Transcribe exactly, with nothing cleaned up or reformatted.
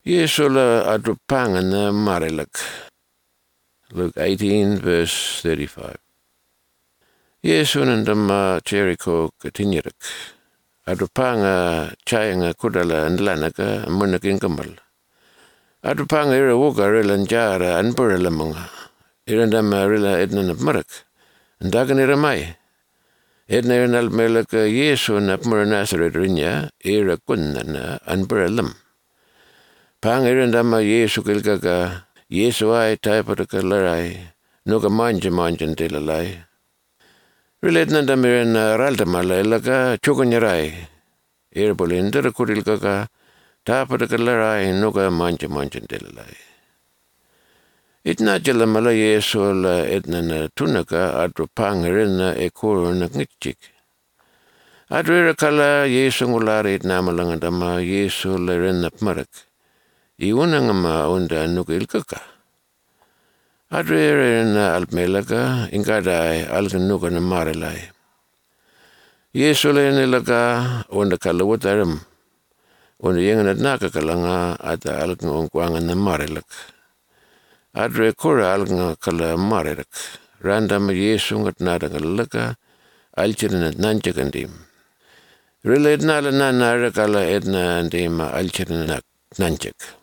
Yesu la adrupangana marilak. Luke eighteen, verse thirty-five. Yesu nandama Jericho katinyirak. Adrupanga chayanga kudala anlanaka munaking kamal. Adrupanga ira wuka rila njara anpura lamanga. Irandama rila edna napmarak. Ndagan ira mai. Edna ira nalmelaka Yesu napmura Nazaret rinya ira kunnana anpura lam. Pang irandama Yesu kilkaka Yesu ay taipataka laray nuka manja manjan tilalay. Rilet na damiran ralta malalaka chukanyaray. Irbolindara kurilkaka tapataka laray nuka manja manjan tilalay. Itna jala mala Yesu la etna na tunaka adro pangirin na ekuro na ngitchik. Adro irakala Yesu ngulari itna malangadama Yesu la rin napmarak. Iuna nga maunda nuka ilkaka. Adre na almelaka ingkadai alkan nuka na marilay. Yesu la nilaka unda kalawataram. Unda yengan at nakakalanga ata alkan ungkwangan na marilak. Adre kura alkan kala marilak. Randam Yesu ngat nadakalaka alchirin at nanchakandim. Rila etna la nanara kala etna andima alchirin at nanchak.